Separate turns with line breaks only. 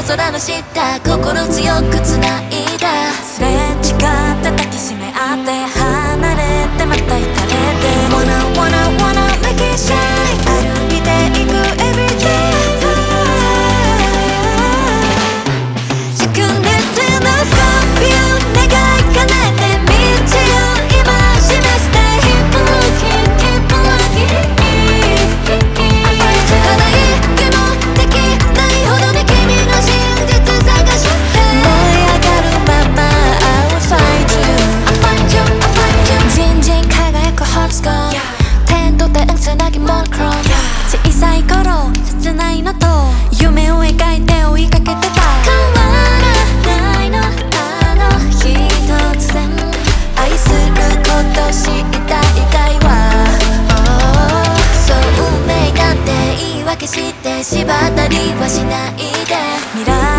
空の下心強く繋いだ
すれ違って抱きしめ合って離れてまた行かれて Wanna make it shine 歩いていく everyday 灼熱のスコーピオン願い叶えて道を今示して Keep looking, keep looking 叶い気もできないほどに君の真実探して燃え上がるまま I will find you I find you, I find you じんじん輝く hot score 点と点つなぎモノクローム小さい頃切ないのと夢を描いて追いかけてた変わらないのあの日突然愛することした以外は、そう運命なんて言い訳して縛ったりはしないで未来